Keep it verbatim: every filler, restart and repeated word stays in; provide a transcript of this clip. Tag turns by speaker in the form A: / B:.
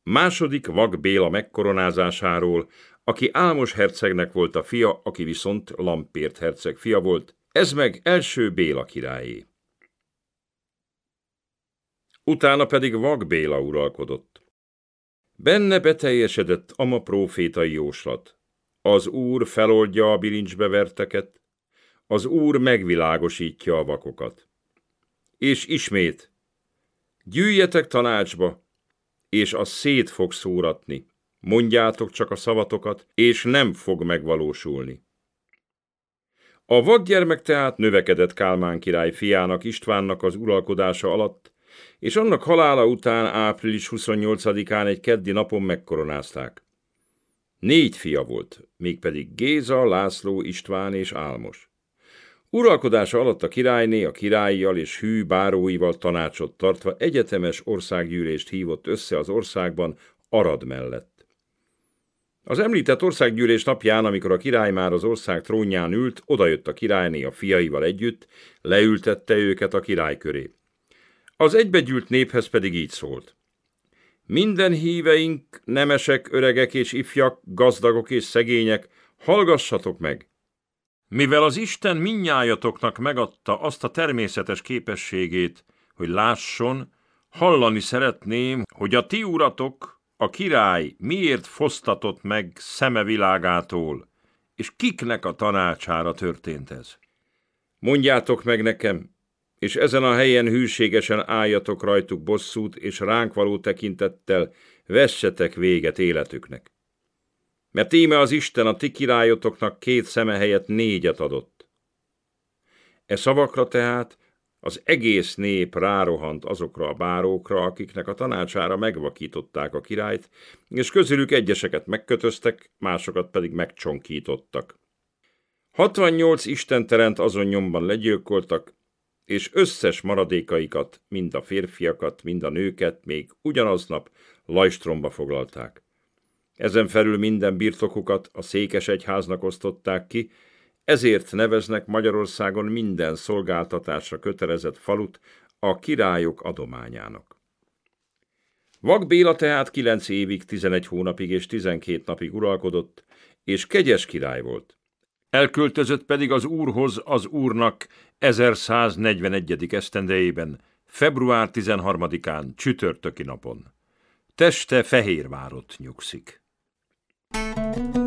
A: Második Vak Béla megkoronázásáról, aki Álmos hercegnek volt a fia, aki viszont Lampért herceg fia volt, ez meg első Béla királyé. Utána pedig Vak Béla uralkodott. Benne beteljesedett ama prófétai jóslat. Az Úr feloldja a bilincsbe verteket, az Úr megvilágosítja a vakokat. És ismét, gyűjjetek tanácsba, és az szét fog szóratni. Mondjátok csak a szavatokat, és nem fog megvalósulni. A vakgyermek tehát növekedett Kálmán király fiának, Istvánnak az uralkodása alatt, és annak halála után április huszonnyolcadikán egy keddi napon megkoronázták. Négy fia volt, mégpedig Géza, László, István és Álmos. Uralkodása alatt a királyné a királlyal és hű báróival tanácsot tartva egyetemes országgyűlést hívott össze az országban Arad mellett. Az említett országgyűlés napján, amikor a király már az ország trónján ült, odajött a királyné a fiaival együtt, leültette őket a király köré. Az egybegyűlt néphez pedig így szólt. Minden híveink, nemesek, öregek és ifjak, gazdagok és szegények, hallgassatok meg! Mivel az Isten mindnyájatoknak megadta azt a természetes képességét, hogy lásson, hallani szeretném, hogy a ti uratok, a király miért fosztatott meg szeme világától, és kiknek a tanácsára történt ez. Mondjátok meg nekem, és ezen a helyen hűségesen álljatok rajtuk bosszút, és ránk való tekintettel vessetek véget életüknek. Mert íme az Isten a ti királyotoknak két szeme helyett négyet adott. E szavakra tehát az egész nép rárohant azokra a bárókra, akiknek a tanácsára megvakították a királyt, és közülük egyeseket megkötöztek, másokat pedig megcsonkítottak. Hatvannyolc istentelent azon nyomban legyilkoltak, és összes maradékaikat, mind a férfiakat, mind a nőket még ugyanaznap lajstromba foglalták. Ezen felül minden birtokukat a székesegyháznak osztották ki, ezért neveznek Magyarországon minden szolgáltatásra kötelezett falut a királyok adományának. Vak Béla tehát kilenc évig, tizenegy hónapig és tizenkét napig uralkodott, és kegyes király volt. Elköltözött pedig az Úrhoz az Úrnak ezerszáznegyvenegyedik esztendejében, február tizenharmadikán, csütörtöki napon. Teste Fehérvárott nyugszik. Thank you.